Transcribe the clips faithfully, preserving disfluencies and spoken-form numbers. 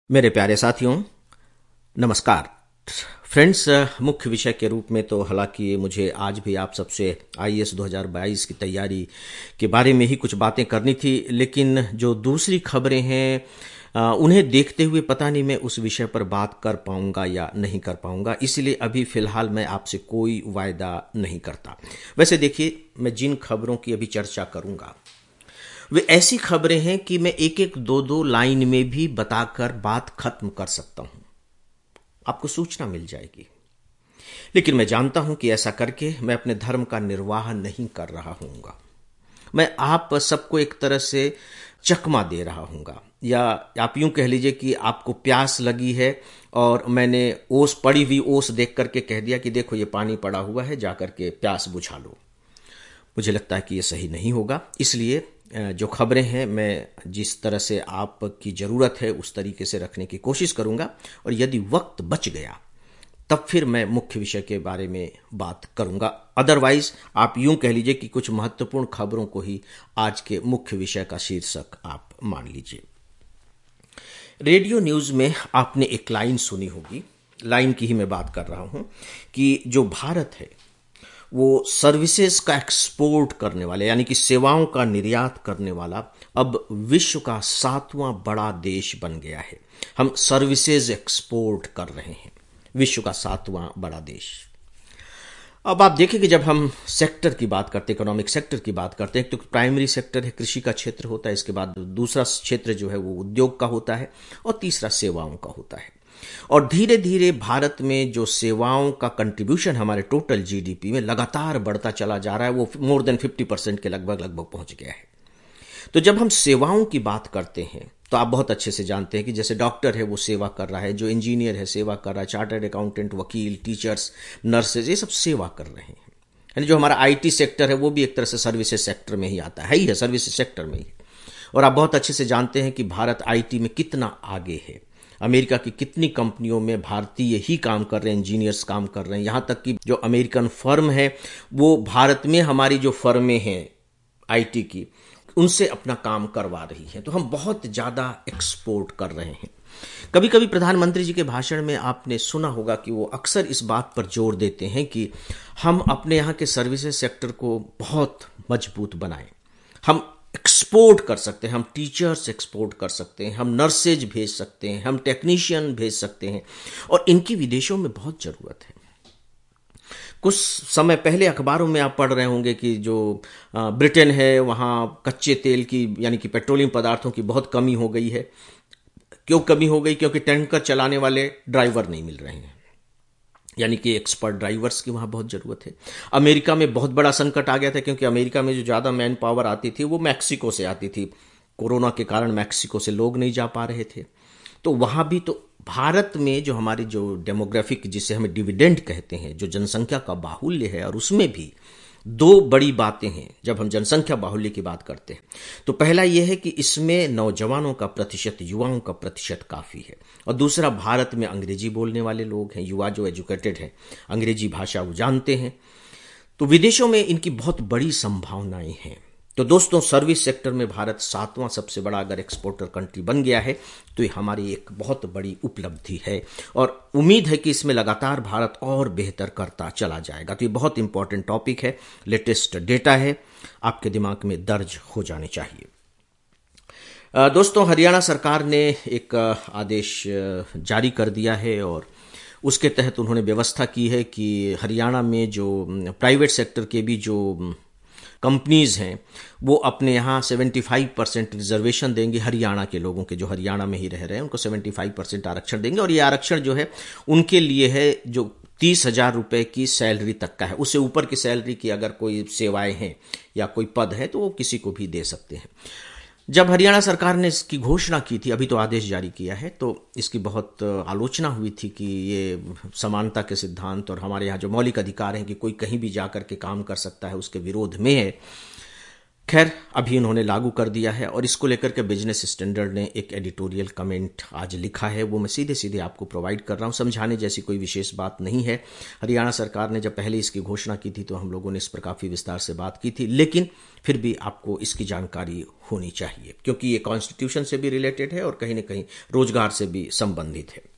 मेरे प्यारे साथियों, नमस्कार। फ्रेंड्स, मुख्य विषय के रूप में तो हालांकि मुझे आज भी आप सबसे आई ए एस दो हज़ार बाईस की तैयारी के बारे में ही कुछ बातें करनी थी, लेकिन जो दूसरी खबरें हैं अ, उन्हें देखते हुए पता नहीं मैं उस विषय पर बात कर पाऊंगा या नहीं कर पाऊंगा, इसलिए अभी फिलहाल मैं आपसे कोई वायदा नहीं करता। वैसे देखिए, मैं जिन खबरों की अभी चर्चा करूंगा वे ऐसी खबरें हैं कि मैं एक एक दो दो लाइन में भी बताकर बात खत्म कर सकता हूं, आपको सूचना मिल जाएगी। लेकिन मैं जानता हूं कि ऐसा करके मैं अपने धर्म का निर्वाह नहीं कर रहा हूंगा। मैं आप सबको एक तरह से चकमा दे रहा हूंगा, या आप यूं कह लीजिए कि आपको प्यास लगी है और मैंने ओस पड़ी हुई ओस देख करके कह दिया कि देखो ये पानी पड़ा हुआ है, जाकर के प्यास बुझा लो। मुझे लगता है कि ये सही नहीं होगा, इसलिए जो खबरें हैं मैं जिस तरह से आपकी ज़रूरत है उस तरीके से रखने की कोशिश करूंगा, और यदि वक्त बच गया तब फिर मैं मुख्य विषय के बारे में बात करूंगा। अदरवाइज आप यूं कह लीजिए कि कुछ महत्वपूर्ण खबरों को ही आज के मुख्य विषय का शीर्षक आप मान लीजिए। रेडियो न्यूज़ में आपने एक लाइन सुनी होगी, लाइन की ही मैं बात कर रहा हूं, कि जो भारत है वो सर्विसेज का एक्सपोर्ट करने वाले, यानी कि सेवाओं का निर्यात करने वाला, अब विश्व का सातवां बड़ा देश बन गया है। हम सर्विसेज एक्सपोर्ट कर रहे हैं, विश्व का सातवां बड़ा देश। अब आप देखिए कि जब हम सेक्टर की बात करते हैं, इकोनॉमिक सेक्टर की बात करते हैं, तो प्राइमरी सेक्टर है, कृषि का क्षेत्र होता है, इसके बाद दूसरा क्षेत्र जो है वो उद्योग का होता है, और तीसरा सेवाओं का होता है। और धीरे धीरे भारत में जो सेवाओं का कंट्रीब्यूशन हमारे टोटल जी डी पी में लगातार बढ़ता चला जा रहा है, वो मोर देन फिफ्टी परसेंट के लगभग लगभग पहुंच गया है। तो जब हम सेवाओं की बात करते हैं तो आप बहुत अच्छे से जानते हैं कि जैसे डॉक्टर है वो सेवा कर रहा है, जो इंजीनियर है सेवा कर रहा है, चार्टर्ड अकाउंटेंट, वकील, टीचर्स, नर्सेज, ये सब सेवा कर रहे हैं। यानी जो हमारा आई टी सेक्टर है वो भी एक तरह से सर्विसेज सेक्टर में ही आता है ही है सर्विसेज सेक्टर में ही। और आप बहुत अच्छे से जानते हैं कि भारत आई टी में कितना आगे है। अमेरिका की कितनी कंपनियों में भारतीय ही काम कर रहे हैं, इंजीनियर्स काम कर रहे हैं। यहाँ तक कि जो अमेरिकन फर्म है वो भारत में हमारी जो फर्में हैं आईटी की, उनसे अपना काम करवा रही हैं। तो हम बहुत ज़्यादा एक्सपोर्ट कर रहे हैं। कभी कभी प्रधानमंत्री जी के भाषण में आपने सुना होगा कि वो अक्सर इस बात पर जोर देते हैं कि हम अपने यहाँ के सर्विसेज सेक्टर को बहुत मजबूत बनाएं। हम एक्सपोर्ट कर सकते हैं, हम टीचर्स एक्सपोर्ट कर सकते हैं, हम नर्सेज भेज सकते हैं, हम टेक्नीशियन भेज सकते हैं, और इनकी विदेशों में बहुत ज़रूरत है। कुछ समय पहले अखबारों में आप पढ़ रहे होंगे कि जो ब्रिटेन है वहाँ कच्चे तेल की, यानी कि पेट्रोलियम पदार्थों की बहुत कमी हो गई है। क्यों कमी हो गई? क्योंकि टैंकर चलाने वाले ड्राइवर नहीं मिल रहे हैं, यानी कि एक्सपर्ट ड्राइवर्स की वहाँ बहुत ज़रूरत है। अमेरिका में बहुत बड़ा संकट आ गया था, क्योंकि अमेरिका में जो ज़्यादा मैन पावर आती थी वो मैक्सिको से आती थी। कोरोना के कारण मैक्सिको से लोग नहीं जा पा रहे थे। तो वहाँ भी, तो भारत में जो हमारी जो डेमोग्राफिक, जिसे हमें डिविडेंड कहते हैं, जो जनसंख्या का बाहुल्य है, और उसमें भी दो बड़ी बातें हैं जब हम जनसंख्या बाहुल्य की बात करते हैं। तो पहला यह है कि इसमें नौजवानों का प्रतिशत, युवाओं का प्रतिशत काफ़ी है, और दूसरा भारत में अंग्रेजी बोलने वाले लोग हैं, युवा जो एजुकेटेड हैं, अंग्रेजी भाषा वो जानते हैं। तो विदेशों में इनकी बहुत बड़ी संभावनाएं हैं। तो दोस्तों, सर्विस सेक्टर में भारत सातवां सबसे बड़ा अगर एक्सपोर्टर कंट्री बन गया है तो ये हमारी एक बहुत बड़ी उपलब्धि है, और उम्मीद है कि इसमें लगातार भारत और बेहतर करता चला जाएगा। तो ये बहुत इंपॉर्टेंट टॉपिक है, लेटेस्ट डेटा है, आपके दिमाग में दर्ज हो जाने चाहिए। दोस्तों, हरियाणा सरकार ने एक आदेश जारी कर दिया है, और उसके तहत उन्होंने व्यवस्था की है कि हरियाणा में जो प्राइवेट सेक्टर के भी जो कंपनीज हैं वो अपने यहाँ पचहत्तर परसेंट रिजर्वेशन देंगे। हरियाणा के लोगों के, जो हरियाणा में ही रह रहे हैं, उनको पचहत्तर परसेंट आरक्षण देंगे, और ये आरक्षण जो है उनके लिए है जो तीस हजार रुपये की सैलरी तक का है। उससे ऊपर की सैलरी की अगर कोई सेवाएं हैं या कोई पद है तो वो किसी को भी दे सकते हैं। जब हरियाणा सरकार ने इसकी घोषणा की थी, अभी तो आदेश जारी किया है, तो इसकी बहुत आलोचना हुई थी कि ये समानता के सिद्धांत और हमारे यहाँ जो मौलिक अधिकार हैं कि कोई कहीं भी जाकर के काम कर सकता है, उसके विरोध में है। खैर, अभी उन्होंने लागू कर दिया है और इसको लेकर के बिजनेस स्टैंडर्ड ने एक एडिटोरियल कमेंट आज लिखा है, वो मैं सीधे सीधे आपको प्रोवाइड कर रहा हूं। समझाने जैसी कोई विशेष बात नहीं है। हरियाणा सरकार ने जब पहले इसकी घोषणा की थी तो हम लोगों ने इस पर काफ़ी विस्तार से बात की थी, लेकिन फिर भी आपको इसकी जानकारी होनी चाहिए क्योंकि ये कॉन्स्टिट्यूशन से भी रिलेटेड है और कहीं ना कहीं रोजगार से भी संबंधित है।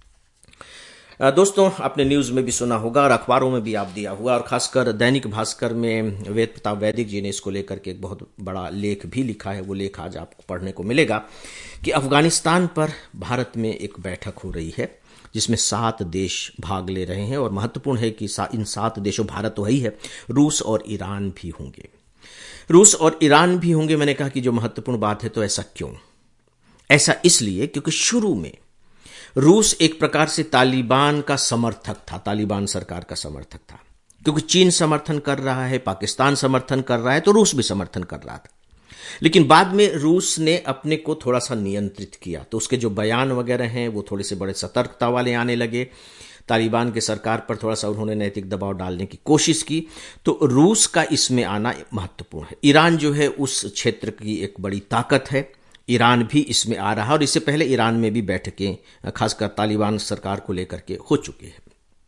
दोस्तों, आपने न्यूज़ में भी सुना होगा और अखबारों में भी आप दिया हुआ, और खासकर दैनिक भास्कर में वेद प्रताप वैदिक जी ने इसको लेकर के एक बहुत बड़ा लेख भी लिखा है। वो लेख आज आपको पढ़ने को मिलेगा कि अफगानिस्तान पर भारत में एक बैठक हो रही है जिसमें सात देश भाग ले रहे हैं और महत्वपूर्ण है कि इन सात देशों, भारत तो ही है, रूस और ईरान भी होंगे। रूस और ईरान भी होंगे, मैंने कहा कि जो महत्वपूर्ण बात है, तो ऐसा क्यों? ऐसा इसलिए क्योंकि शुरू में रूस एक प्रकार से तालिबान का समर्थक था, तालिबान सरकार का समर्थक था, क्योंकि चीन समर्थन कर रहा है, पाकिस्तान समर्थन कर रहा है, तो रूस भी समर्थन कर रहा था। लेकिन बाद में रूस ने अपने को थोड़ा सा नियंत्रित किया, तो उसके जो बयान वगैरह हैं वो थोड़े से बड़े सतर्कता वाले आने लगे। तालिबान के सरकार पर थोड़ा सा उन्होंने नैतिक दबाव डालने की कोशिश की, तो रूस का इसमें आना महत्वपूर्ण है। ईरान जो है उस क्षेत्र की एक बड़ी ताकत है, ईरान भी इसमें आ रहा है और इससे पहले ईरान में भी बैठकें खासकर तालिबान सरकार को लेकर के हो चुकी है।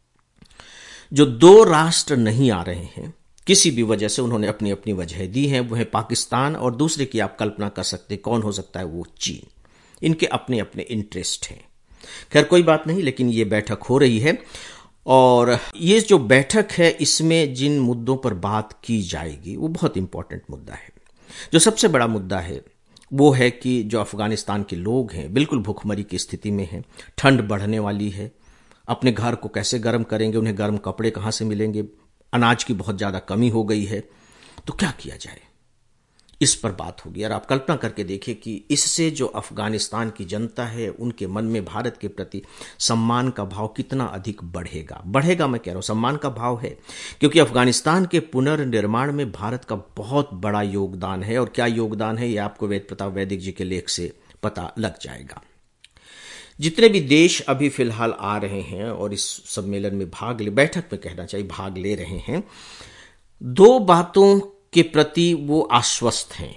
जो दो राष्ट्र नहीं आ रहे हैं किसी भी वजह से, उन्होंने अपनी अपनी वजह दी है, वो है पाकिस्तान और दूसरे की आप कल्पना कर सकते कौन हो सकता है, वो चीन। इनके अपने अपने इंटरेस्ट हैं। खैर कोई बात नहीं, लेकिन ये बैठक हो रही है और ये जो बैठक है इसमें जिन मुद्दों पर बात की जाएगी वो बहुत इंपॉर्टेंट मुद्दा है। जो सबसे बड़ा मुद्दा है वो है कि जो अफगानिस्तान के लोग हैं बिल्कुल भूखमरी की स्थिति में हैं, ठंड बढ़ने वाली है, अपने घर को कैसे गर्म करेंगे, उन्हें गर्म कपड़े कहाँ से मिलेंगे, अनाज की बहुत ज़्यादा कमी हो गई है, तो क्या किया जाए, इस पर बात होगी। और आप कल्पना करके देखिए कि इससे जो अफगानिस्तान की जनता है उनके मन में भारत के प्रति सम्मान का भाव कितना अधिक बढ़ेगा। बढ़ेगा मैं कह रहा हूं, सम्मान का भाव है, क्योंकि अफगानिस्तान के पुनर्निर्माण में भारत का बहुत बड़ा योगदान है। और क्या योगदान है ये आपको वेद प्रताप वैदिक जी के लेख से पता लग जाएगा। जितने भी देश अभी फिलहाल आ रहे हैं और इस सम्मेलन में भाग ले, बैठक में कहना चाहिए भाग ले रहे हैं, दो बातों के प्रति वो आश्वस्त हैं।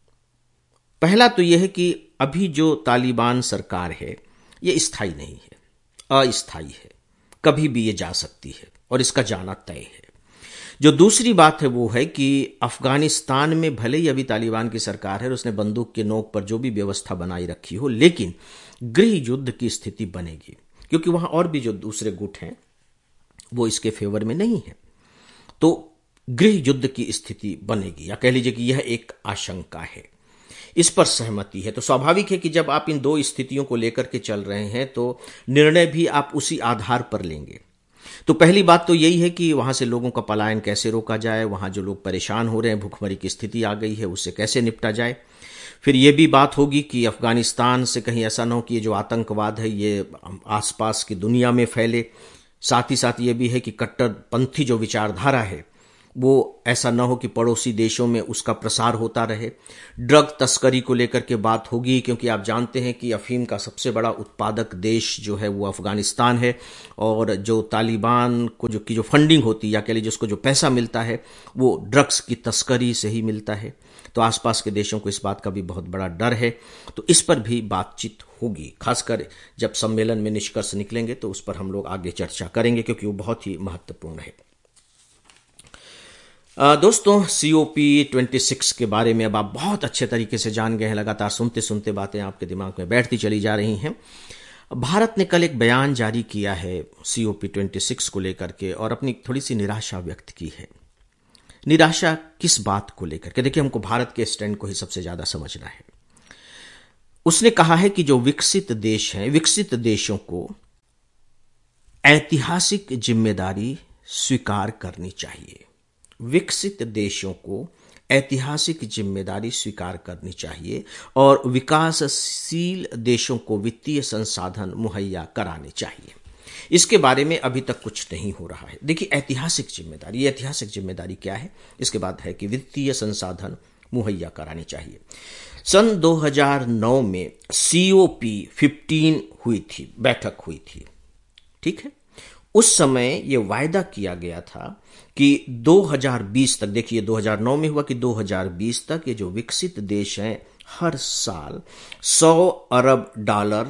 पहला तो यह है कि अभी जो तालिबान सरकार है ये स्थायी नहीं है, अस्थायी है, कभी भी ये जा सकती है और इसका जाना तय है। जो दूसरी बात है वो है कि अफगानिस्तान में भले ही अभी तालिबान की सरकार है और उसने बंदूक के नोक पर जो भी व्यवस्था बनाई रखी हो, लेकिन गृह युद्ध की स्थिति बनेगी, क्योंकि वहां और भी जो दूसरे गुट हैं वो इसके फेवर में नहीं है, तो गृह युद्ध की स्थिति बनेगी, या कह लीजिए कि यह एक आशंका है। इस पर सहमति है, तो स्वाभाविक है कि जब आप इन दो स्थितियों को लेकर के चल रहे हैं तो निर्णय भी आप उसी आधार पर लेंगे। तो पहली बात तो यही है कि वहां से लोगों का पलायन कैसे रोका जाए, वहां जो लोग परेशान हो रहे हैं, भूखमरी की स्थिति आ गई है, उससे कैसे निपटा जाए। फिर यह भी बात होगी कि अफगानिस्तान से कहीं ऐसा न हो कि ये जो आतंकवाद है ये आसपास की दुनिया में फैले। साथ ही साथ ये भी है कि कट्टरपंथी जो विचारधारा है वो ऐसा न हो कि पड़ोसी देशों में उसका प्रसार होता रहे। ड्रग तस्करी को लेकर के बात होगी, क्योंकि आप जानते हैं कि अफीम का सबसे बड़ा उत्पादक देश जो है वो अफगानिस्तान है, और जो तालिबान को जो की जो फंडिंग होती है, या कह लीजिए उसको जो पैसा मिलता है वो ड्रग्स की तस्करी से ही मिलता है। तो आसपास के देशों को इस बात का भी बहुत बड़ा डर है, तो इस पर भी बातचीत होगी। खासकर जब सम्मेलन में निष्कर्ष निकलेंगे तो उस पर हम लोग आगे चर्चा करेंगे, क्योंकि वो बहुत ही महत्वपूर्ण है। दोस्तों, सी ओ पी छब्बीस के बारे में अब आप बहुत अच्छे तरीके से जान गए हैं। लगातार सुनते सुनते बातें आपके दिमाग में बैठती चली जा रही हैं। भारत ने कल एक बयान जारी किया है सी ओ पी छब्बीस को लेकर के और अपनी थोड़ी सी निराशा व्यक्त की है। निराशा किस बात को लेकर के? देखिए, हमको भारत के स्टैंड को ही सबसे ज्यादा समझना है। उसने कहा है कि जो विकसित देश हैं, विकसित देशों को ऐतिहासिक जिम्मेदारी स्वीकार करनी चाहिए। विकसित देशों को ऐतिहासिक जिम्मेदारी स्वीकार करनी चाहिए और विकासशील देशों को वित्तीय संसाधन मुहैया कराने चाहिए। इसके बारे में अभी तक कुछ नहीं हो रहा है। देखिए, ऐतिहासिक जिम्मेदारी, ये ऐतिहासिक जिम्मेदारी क्या है? इसके बाद है कि वित्तीय संसाधन मुहैया कराने चाहिए। सन दो हज़ार नौ में सी ओ पी पंद्रह हुई थी, बैठक हुई थी, ठीक है। उस समय ये वायदा किया गया था कि दो हज़ार बीस तक, देखिए दो हज़ार नौ में हुआ कि दो हज़ार बीस तक ये जो विकसित देश हैं हर साल सौ अरब डॉलर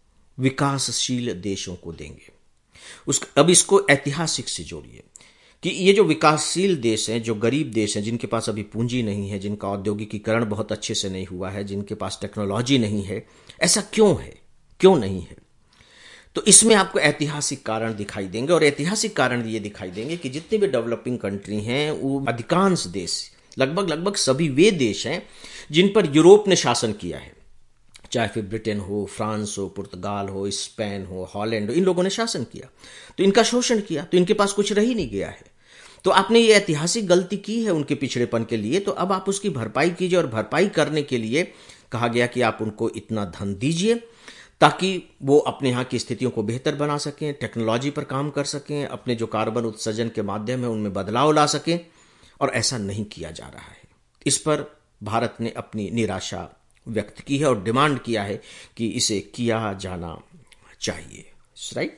विकासशील देशों को देंगे। उस अब इसको ऐतिहासिक से जोड़िए कि ये जो विकासशील देश हैं, जो गरीब देश हैं, जिनके पास अभी पूंजी नहीं है, जिनका औद्योगिकीकरण बहुत अच्छे से नहीं हुआ है, जिनके पास टेक्नोलॉजी नहीं है, ऐसा क्यों है, क्यों नहीं है? तो इसमें आपको ऐतिहासिक कारण दिखाई देंगे और ऐतिहासिक कारण ये दिखाई देंगे कि जितने भी डेवलपिंग कंट्री हैं वो अधिकांश देश, लगभग लगभग सभी वे देश हैं जिन पर यूरोप ने शासन किया है, चाहे फिर ब्रिटेन हो, फ्रांस हो, पुर्तगाल हो, स्पेन हो, हॉलैंड हो, इन लोगों ने शासन किया तो इनका शोषण किया, तो इनके पास कुछ रह ही नहीं गया है। तो आपने ये ऐतिहासिक गलती की है उनके पिछड़ेपन के लिए, तो अब आप उसकी भरपाई कीजिए और भरपाई करने के लिए कहा गया कि आप उनको इतना धन दीजिए ताकि वो अपने यहाँ की स्थितियों को बेहतर बना सकें, टेक्नोलॉजी पर काम कर सकें, अपने जो कार्बन उत्सर्जन के माध्यम है उनमें बदलाव ला सकें, और ऐसा नहीं किया जा रहा है। इस पर भारत ने अपनी निराशा व्यक्त की है और डिमांड किया है कि इसे किया जाना चाहिए। राइट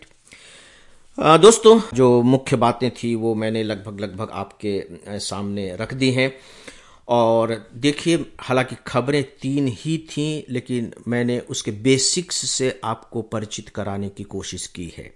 दोस्तों, जो मुख्य बातें थी वो मैंने लगभग लगभग आपके सामने रख दी हैं। और देखिए, हालांकि खबरें तीन ही थीं, लेकिन मैंने उसके बेसिक्स से आपको परिचित कराने की कोशिश की है।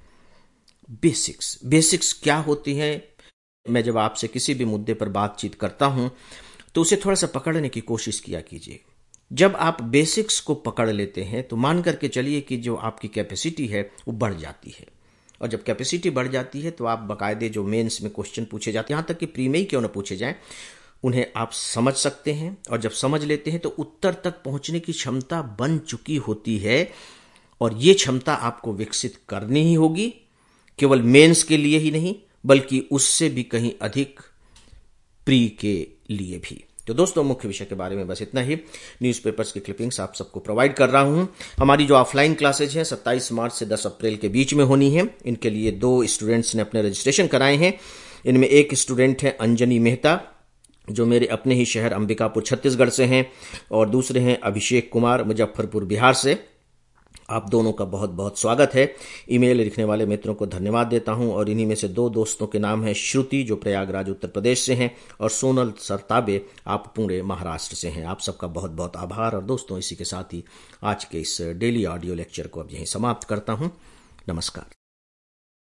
बेसिक्स बेसिक्स क्या होती हैं? मैं जब आपसे किसी भी मुद्दे पर बातचीत करता हूं तो उसे थोड़ा सा पकड़ने की कोशिश किया कीजिए। जब आप बेसिक्स को पकड़ लेते हैं तो मान करके चलिए कि जो आपकी कैपेसिटी है वो बढ़ जाती है, और जब कैपेसिटी बढ़ जाती है तो आप बाकायदे जो मेंस में क्वेश्चन पूछे जाते हैं, यहाँ तक कि प्री में ही क्यों ना पूछे जाएं, उन्हें आप समझ सकते हैं। और जब समझ लेते हैं तो उत्तर तक पहुंचने की क्षमता बन चुकी होती है, और ये क्षमता आपको विकसित करनी ही होगी, केवल मेंस के लिए ही नहीं बल्कि उससे भी कहीं अधिक प्री के लिए भी। तो दोस्तों, मुख्य विषय के बारे में बस इतना ही। न्यूज़पेपर्स की क्लिपिंग्स आप सबको प्रोवाइड कर रहा हूं। हमारी जो ऑफलाइन क्लासेज हैं सत्ताईस मार्च से दस अप्रैल के बीच में होनी है। इनके लिए दो स्टूडेंट्स ने अपने रजिस्ट्रेशन कराए हैं। इनमें एक स्टूडेंट है अंजनी मेहता, जो मेरे अपने ही शहर अंबिकापुर छत्तीसगढ़ से हैं, और दूसरे हैं अभिषेक कुमार, मुजफ्फरपुर बिहार से। आप दोनों का बहुत बहुत स्वागत है। ईमेल लिखने वाले मित्रों को धन्यवाद देता हूं, और इन्हीं में से दो दोस्तों के नाम हैं श्रुति, जो प्रयागराज उत्तर प्रदेश से हैं, और सोनल सरताबे, आप पुणे महाराष्ट्र से हैं। आप सबका बहुत बहुत आभार। और दोस्तों, इसी के साथ ही आज के इस डेली ऑडियो लेक्चर को अब यहीं समाप्त करता हूं। नमस्कार।